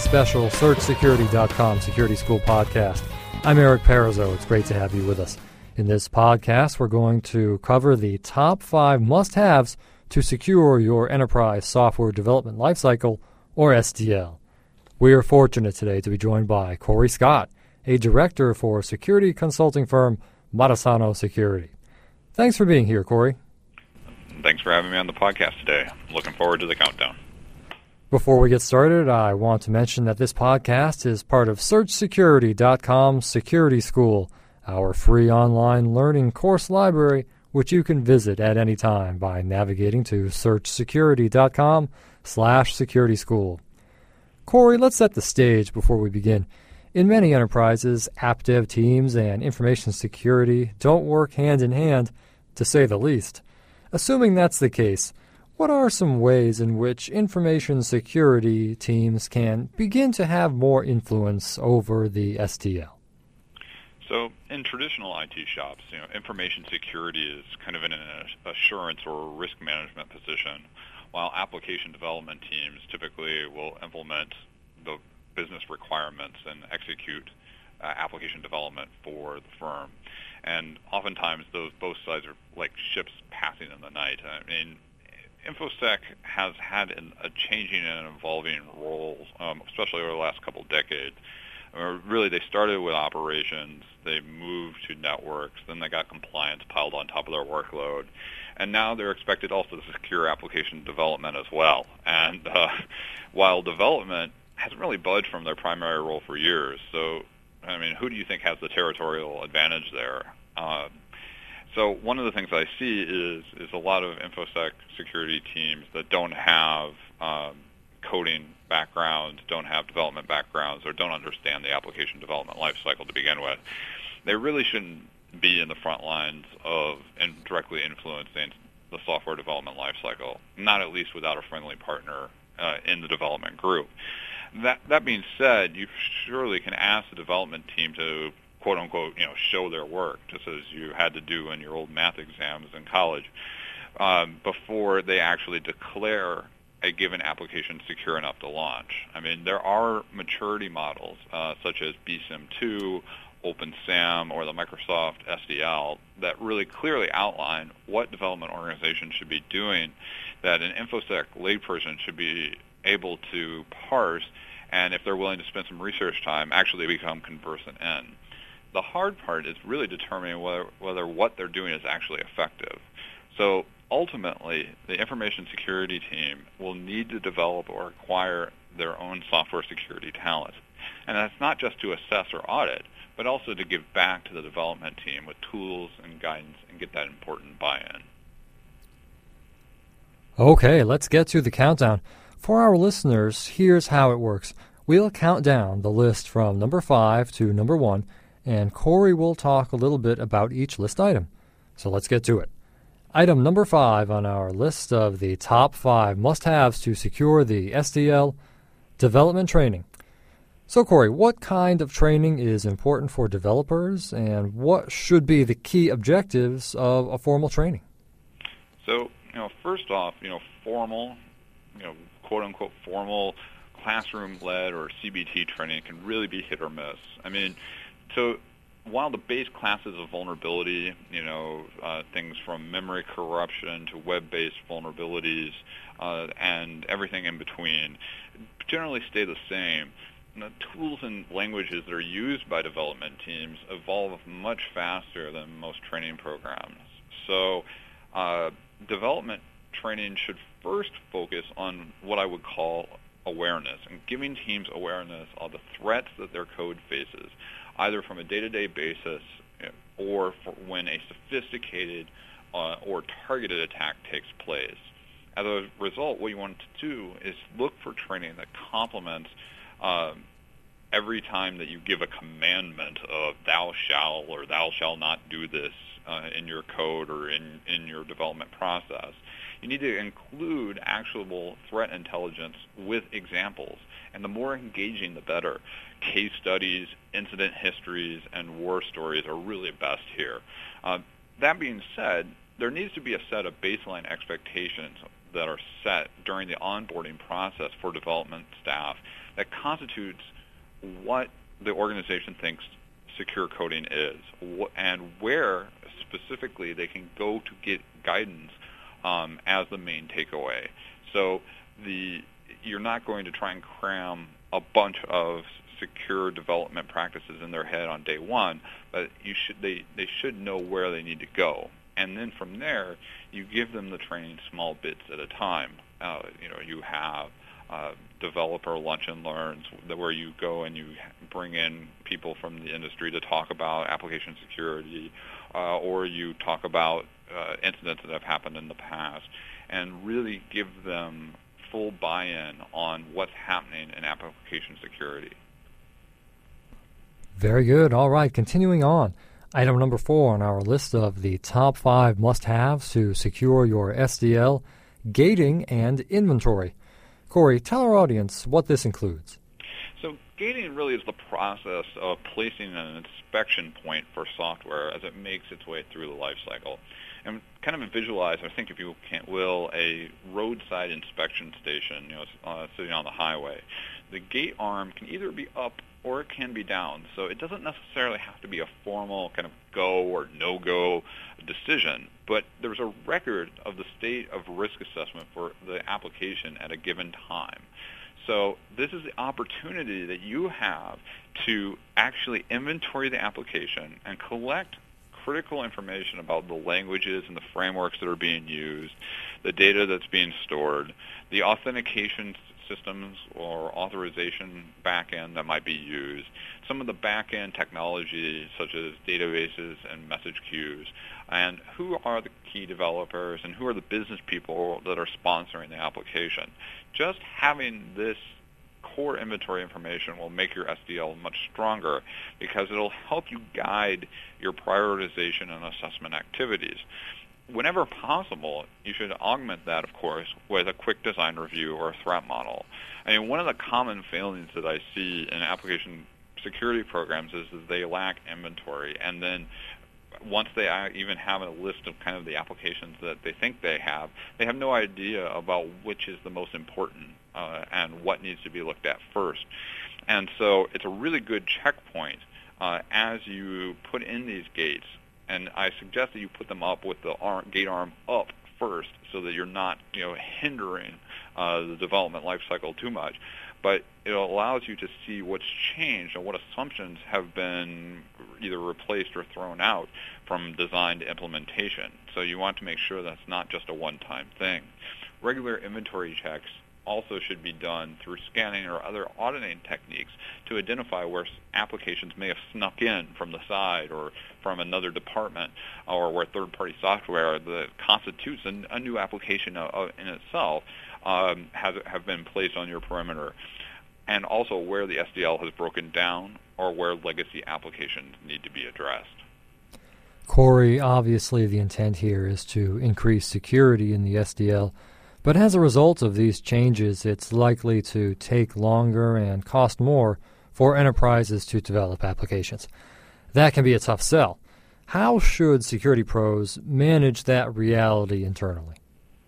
special SearchSecurity.com Security School podcast. I'm Eric Parizeau. It's great to have you with us. In this podcast, we're going to cover the top 5 must-haves to secure your enterprise software development lifecycle, or SDL. We are fortunate today to be joined by Corey Scott, a director for security consulting firm Matisano Security. Thanks for being here, Corey. Thanks for having me on the podcast today. I'm looking forward to the countdown. Before we get started, I want to mention that this podcast is part of SearchSecurity.com Security School, our free online learning course library, which you can visit at any time by navigating to SearchSecurity.com/Security School. Corey, let's set the stage before we begin. In many enterprises, app dev teams and information security don't work hand in hand, to say the least. Assuming that's the case, what are some ways in which information security teams can begin to have more influence over the SDL? So in traditional IT shops, information security is kind of in an assurance or risk management position, while application development teams typically will implement the business requirements and execute application development for the firm. And oftentimes both sides are like ships passing in the night. I mean, InfoSec has had a changing and evolving role, especially over the last couple of decades. Really, they started with operations, they moved to networks, then they got compliance piled on top of their workload, and now they're expected also to secure application development as well. And while development hasn't really budged from their primary role for years, so, I mean, who do you think has the territorial advantage there? So one of the things I see is a lot of InfoSec security teams that don't have coding backgrounds, don't have development backgrounds, or don't understand the application development lifecycle to begin with. They really shouldn't be in the front lines of directly influencing the software development lifecycle, not at least without a friendly partner in the development group. That being said, you surely can ask the development team to quote unquote, show their work, just as you had to do in your old math exams in college, before they actually declare a given application secure enough to launch. I mean, there are maturity models, such as BSIM2, OpenSAM, or the Microsoft SDL, that really clearly outline what development organizations should be doing, that an InfoSec layperson should be able to parse, and if they're willing to spend some research time, actually become conversant in. The hard part is really determining whether what they're doing is actually effective. So ultimately, the information security team will need to develop or acquire their own software security talent. And that's not just to assess or audit, but also to give back to the development team with tools and guidance and get that important buy-in. Okay, let's get to the countdown. For our listeners, here's how it works. We'll count down the list from number 5 to number 1, and Corey will talk a little bit about each list item. So let's get to it. Item number 5 on our list of the top 5 must-haves to secure the SDL, development training. So Corey, what kind of training is important for developers, and what should be the key objectives of a formal training? So, first off, formal, quote-unquote formal classroom-led or CBT training can really be hit or miss. I mean, so while the base classes of vulnerability, things from memory corruption to web-based vulnerabilities and everything in between generally stay the same, the tools and languages that are used by development teams evolve much faster than most training programs. So development training should first focus on what I would call awareness and giving teams awareness of the threats that their code faces, either from a day-to-day basis or when a sophisticated or targeted attack takes place. As a result, what you want to do is look for training that complements every time that you give a commandment of thou shall or thou shall not do this in your code or in your development process. You need to include actionable threat intelligence with examples, and the more engaging, the better. Case studies, incident histories, and war stories are really best here. That being said, there needs to be a set of baseline expectations that are set during the onboarding process for development staff that constitutes what the organization thinks secure coding is, and where specifically they can go to get guidance as the main takeaway. So you're not going to try and cram a bunch of secure development practices in their head on day one, but they should know where they need to go. And then from there, you give them the training small bits at a time. You have developer lunch and learns where you go and you bring in people from the industry to talk about application security, or you talk about incidents that have happened in the past, and really give them full buy-in on what's happening in application security. Very good. All right, continuing on. Item number 4 on our list of the top 5 must-haves to secure your SDL, gating and inventory. Corey, tell our audience what this includes. So gating really is the process of placing an inspection point for software as it makes its way through the life cycle. And kind of visualize, or think if you will, a roadside inspection station sitting on the highway. The gate arm can either be up or it can be down. So it doesn't necessarily have to be a formal kind of go or no-go decision, but there's a record of the state of risk assessment for the application at a given time. So this is the opportunity that you have to actually inventory the application and collect critical information about the languages and the frameworks that are being used, the data that's being stored, the authentication systems or authorization backend that might be used, some of the backend technology such as databases and message queues, and who are the key developers and who are the business people that are sponsoring the application. Just having this core inventory information will make your SDL much stronger because it'll help you guide your prioritization and assessment activities. Whenever possible, you should augment that, of course, with a quick design review or a threat model. I mean, one of the common failings that I see in application security programs is that they lack inventory, and then once they even have a list of kind of the applications that they think they have no idea about which is the most important and what needs to be looked at first. And so it's a really good checkpoint as you put in these gates. And I suggest that you put them up with the gate arm up first so that you're not hindering the development lifecycle too much. But it allows you to see what's changed and what assumptions have been either replaced or thrown out from design to implementation. So you want to make sure that's not just a one-time thing. Regular inventory checks also should be done through scanning or other auditing techniques to identify where applications may have snuck in from the side or from another department, or where third-party software that constitutes a new application in itself have been placed on your perimeter, and also where the SDL has broken down or where legacy applications need to be addressed. Corey, obviously the intent here is to increase security in the SDL, but as a result of these changes, it's likely to take longer and cost more for enterprises to develop applications. That can be a tough sell. How should security pros manage that reality internally?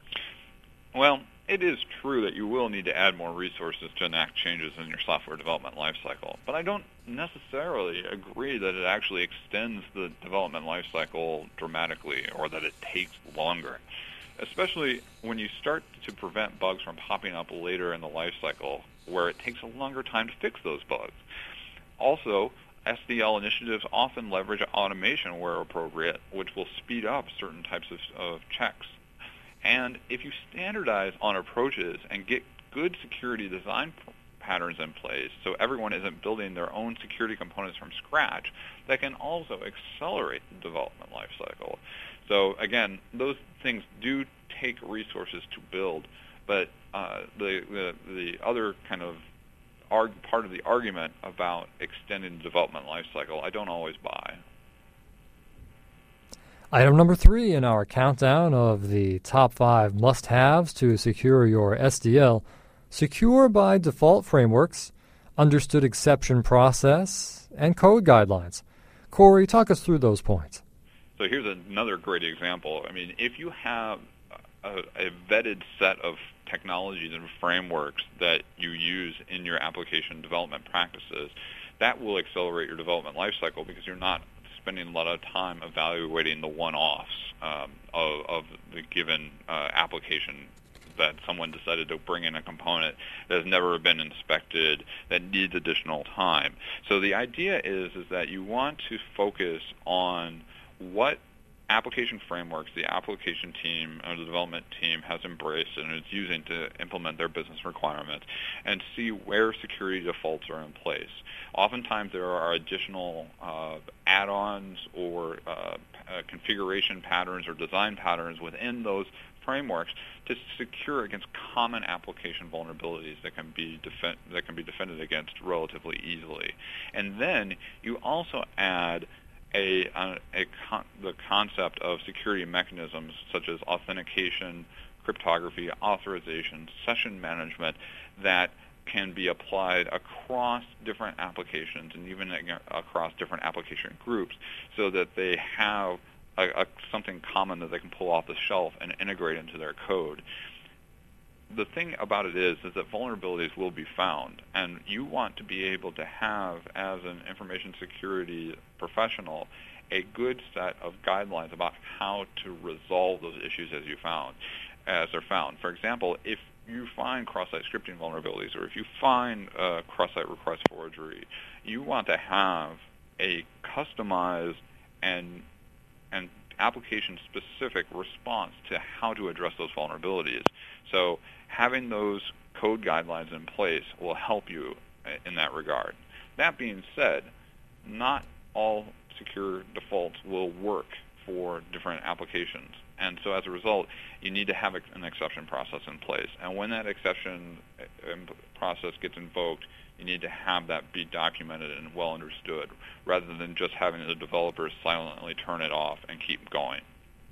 Well, it is true that you will need to add more resources to enact changes in your software development lifecycle, but I don't necessarily agree that it actually extends the development lifecycle dramatically or that it takes longer, especially when you start to prevent bugs from popping up later in the lifecycle where it takes a longer time to fix those bugs. Also, SDL initiatives often leverage automation where appropriate, which will speed up certain types of checks. And if you standardize on approaches and get good security design patterns in place so everyone isn't building their own security components from scratch, that can also accelerate the development lifecycle. So again, those things do take resources to build, but the other kind of part of the argument about extending the development lifecycle, I don't always buy. Item number 3 in our countdown of the top 5 must-haves to secure your SDL: secure by default frameworks, understood exception process, and code guidelines. Corey, talk us through those points. So here's another great example. I mean, if you have a vetted set of technologies and frameworks that you use in your application development practices, that will accelerate your development lifecycle because you're not spending a lot of time evaluating the one-offs of the given application that someone decided to bring in a component that has never been inspected that needs additional time. So the idea is that you want to focus on what application frameworks the application team or the development team has embraced and is using to implement their business requirements and see where security defaults are in place. Oftentimes there are additional add-ons or configuration patterns or design patterns within those frameworks to secure against common application vulnerabilities that can be defended against relatively easily. And then you also add the concept of security mechanisms such as authentication, cryptography, authorization, session management that can be applied across different applications and even across different application groups so that they have something common that they can pull off the shelf and integrate into their code. The thing about it is that vulnerabilities will be found, and you want to be able to have, as an information security professional, a good set of guidelines about how to resolve those issues as they're found. For example, if you find cross-site scripting vulnerabilities or if you find cross-site request forgery, you want to have a customized and application-specific response to how to address those vulnerabilities. So having those code guidelines in place will help you in that regard. That being said, not all secure defaults will work for different applications. And so as a result, you need to have an exception process in place. And when that exception process gets invoked, you need to have that be documented and well understood, rather than just having the developers silently turn it off and keep going.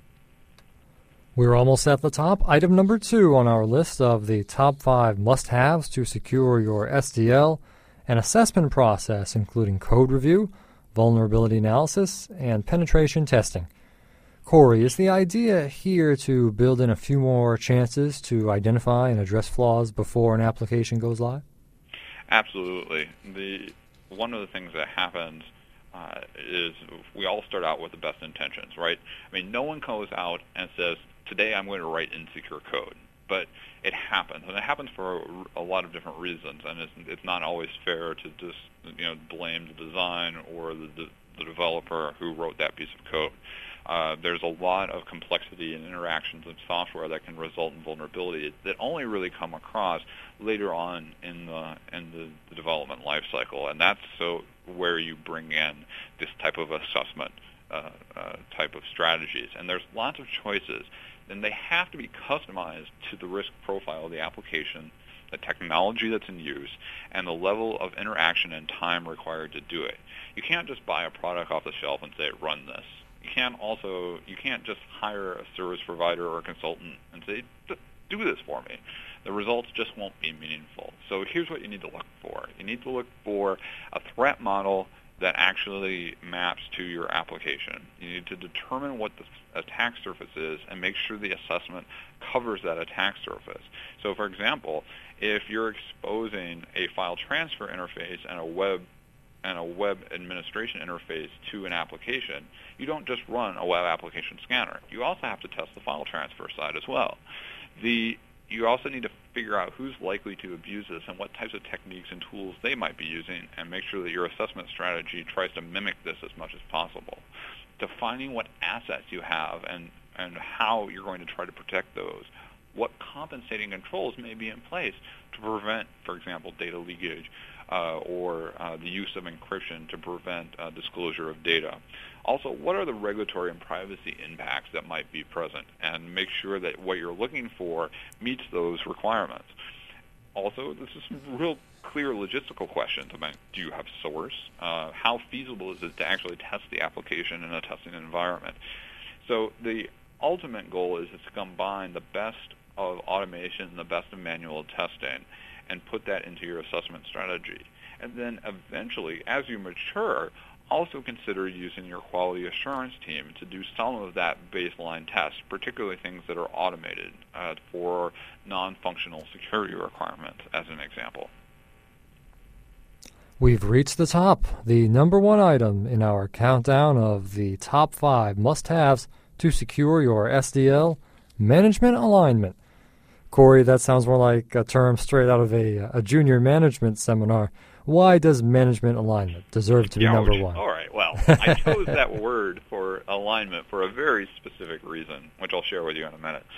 We're almost at the top. Item number 2 on our list of the top 5 must-haves to secure your SDL, an assessment process including code review, vulnerability analysis, and penetration testing. Corey, is the idea here to build in a few more chances to identify and address flaws before an application goes live? Absolutely. One of the things that happens is we all start out with the best intentions, right? I mean, no one goes out and says, today I'm going to write insecure code. But it happens, and it happens for a lot of different reasons, and it's not always fair to just blame the design or the developer who wrote that piece of code. There's a lot of complexity and interactions of software that can result in vulnerabilities that only really come across later on in the development life cycle, and that's where you bring in this type of assessment type of strategies. And there's lots of choices, and they have to be customized to the risk profile of the application, the technology that's in use, and the level of interaction and time required to do it. You can't just buy a product off the shelf and say, run this. You can't just hire a service provider or a consultant and say, do this for me. The results just won't be meaningful. So here's what you need to look for. You need to look for a threat model that actually maps to your application. You need to determine what the attack surface is and make sure the assessment covers that attack surface. So for example, if you're exposing a file transfer interface and a web administration interface to an application, you don't just run a web application scanner. You also have to test the file transfer side as well. You also need to figure out who's likely to abuse this and what types of techniques and tools they might be using, and make sure that your assessment strategy tries to mimic this as much as possible. Defining what assets you have and how you're going to try to protect those. What compensating controls may be in place to prevent, for example, data leakage or the use of encryption to prevent disclosure of data. Also, what are the regulatory and privacy impacts that might be present, and make sure that what you're looking for meets those requirements. Also, this is some real clear logistical questions about, do you have source? How feasible is it to actually test the application in a testing environment? So the ultimate goal is to combine the best of automation and the best of manual testing and put that into your assessment strategy. And then eventually, as you mature, also consider using your quality assurance team to do some of that baseline test, particularly things that are automated for non-functional security requirements, as an example. We've reached the top, the number one item in our countdown of the top 5 must-haves to secure your SDL, management alignment. Corey, that sounds more like a term straight out of a junior management seminar. Why does management alignment deserve to be number one? All right, well, I chose that word for alignment for a very specific reason, which I'll share with you in a minute.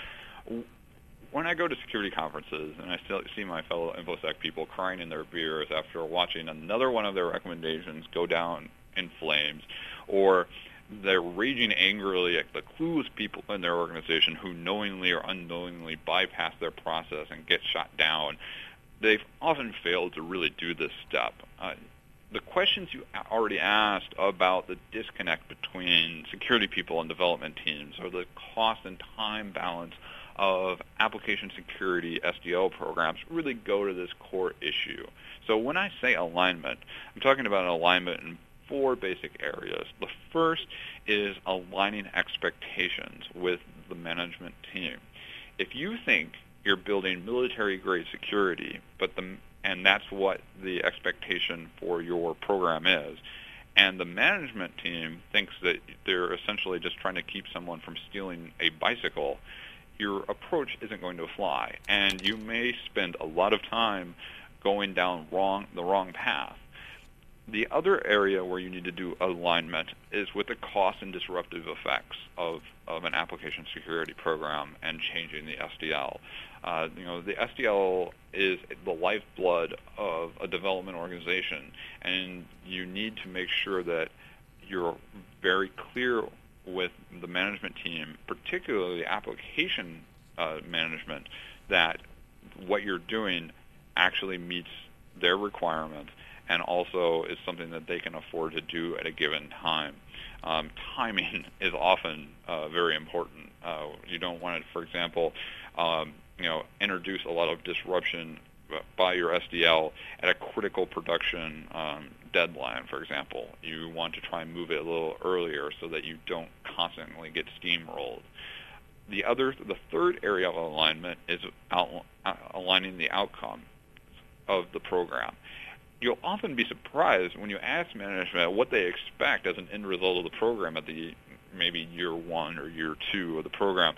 When I go to security conferences and I still see my fellow InfoSec people crying in their beers after watching another one of their recommendations go down in flames, or they're raging angrily at the clueless people in their organization who knowingly or unknowingly bypass their process and get shot down, they've often failed to really do this step. The questions you already asked about the disconnect between security people and development teams, or the cost and time balance of application security SDL programs, really go to this core issue. So when I say alignment, I'm talking about an alignment in 4 basic areas. The first is aligning expectations with the management team. If you think you're building military-grade security, and that's what the expectation for your program is, and the management team thinks that they're essentially just trying to keep someone from stealing a bicycle, your approach isn't going to fly, and you may spend a lot of time going down the wrong path. The other area where you need to do alignment is with the cost and disruptive effects of an application security program and changing the SDL. The SDL is the lifeblood of a development organization, and you need to make sure that you're very clear with the management team, particularly application management, that what you're doing actually meets their requirements and also is something that they can afford to do at a given time. Timing is often very important. You don't want to, for example, introduce a lot of disruption by your SDL at a critical production deadline, for example. You want to try and move it a little earlier so that you don't constantly get steamrolled. The third area of alignment is aligning the outcome of the program. You'll often be surprised when you ask management what they expect as an end result of the program at the maybe year 1 or year 2 of the program.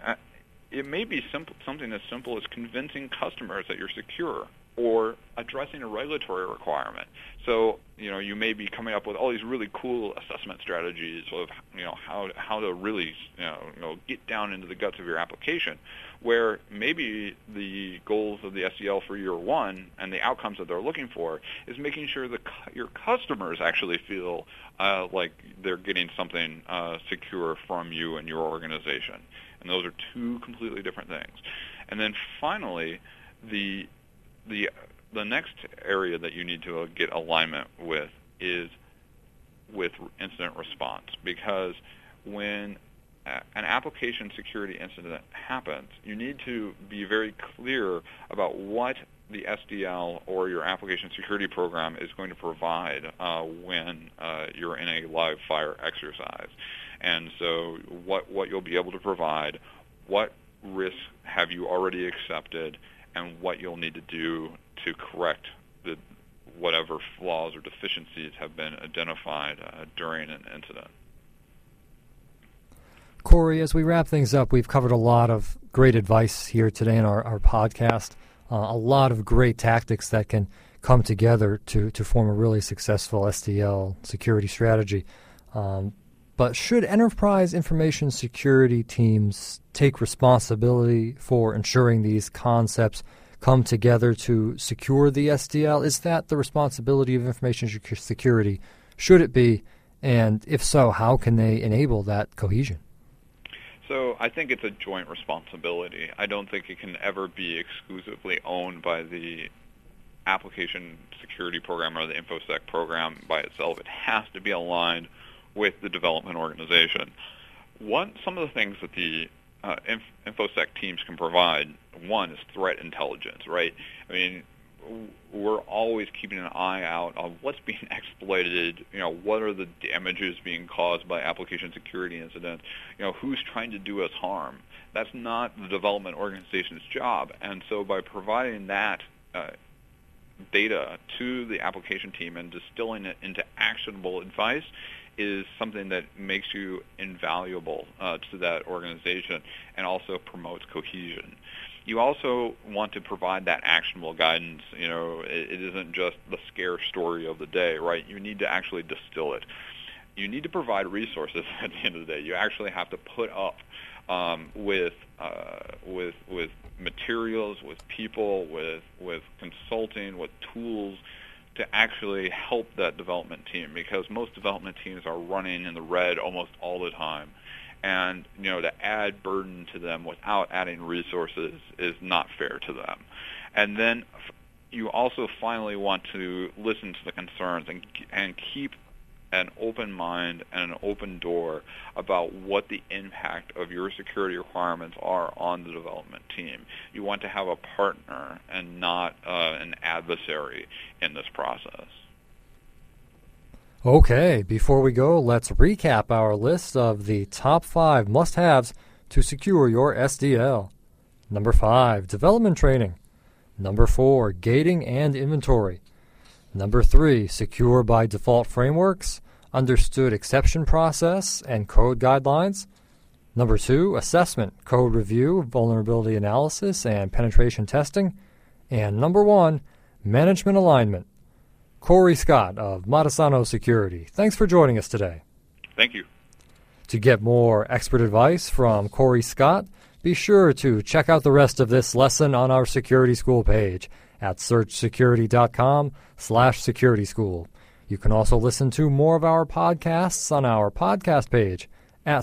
It may be something as simple as convincing customers that you're secure, or addressing a regulatory requirement. So, you may be coming up with all these really cool assessment strategies of, how to really, get down into the guts of your application, where maybe the goals of the SDL for year 1 and the outcomes that they're looking for is making sure that your customers actually feel like they're getting something secure from you and your organization. And those are 2 completely different things. And then finally, the next area that you need to get alignment with is with incident response, because when an application security incident happens, you need to be very clear about what the SDL or your application security program is going to provide when you're in a live fire exercise. And so what you'll be able to provide, what risks have you already accepted, and what you'll need to do to correct whatever flaws or deficiencies have been identified during an incident. Corey, as we wrap things up, we've covered a lot of great advice here today in our podcast, a lot of great tactics that can come together to form a really successful SDL security strategy. But should enterprise information security teams take responsibility for ensuring these concepts come together to secure the SDL? Is that the responsibility of information security? Should it be? And if so, how can they enable that cohesion? So I think it's a joint responsibility. I don't think it can ever be exclusively owned by the application security program or the InfoSec program by itself. It has to be aligned with the development organization. Some of the things that the InfoSec teams can provide, one is threat intelligence, right? I mean, we're always keeping an eye out on what's being exploited, what are the damages being caused by application security incidents, who's trying to do us harm. That's not the development organization's job. And so by providing that data to the application team and distilling it into actionable advice is something that makes you invaluable to that organization and also promotes cohesion. You also want to provide that actionable guidance. It isn't just the scare story of the day, right? You need to actually distill it. You need to provide resources at the end of the day. You actually have to put up with materials, with people, with consulting, with tools to actually help that development team, because most development teams are running in the red almost all the time. And, to add burden to them without adding resources is not fair to them. And then you also finally want to listen to the concerns and keep an open mind and an open door about what the impact of your security requirements are on the development team. You want to have a partner and not an adversary in this process. Okay, before we go, let's recap our list of the top 5 must-haves to secure your SDL. Number 5, development training. Number 4, gating and inventory. Number 3, secure by default frameworks, understood exception process, and code guidelines. Number 2, assessment, code review, vulnerability analysis, and penetration testing. And number 1, management alignment. Corey Scott of Matasano Security, thanks for joining us today. Thank you. To get more expert advice from Corey Scott, be sure to check out the rest of this lesson on our Security School page at searchsecurity.com/security school. You can also listen to more of our podcasts on our podcast page at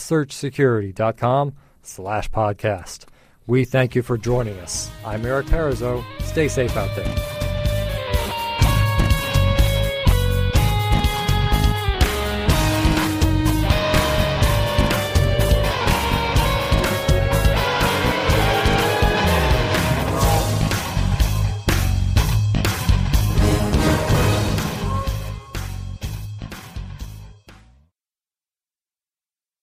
searchsecurity.com/podcast. We thank you for joining us. I'm Eric Parizeau. Stay safe out there.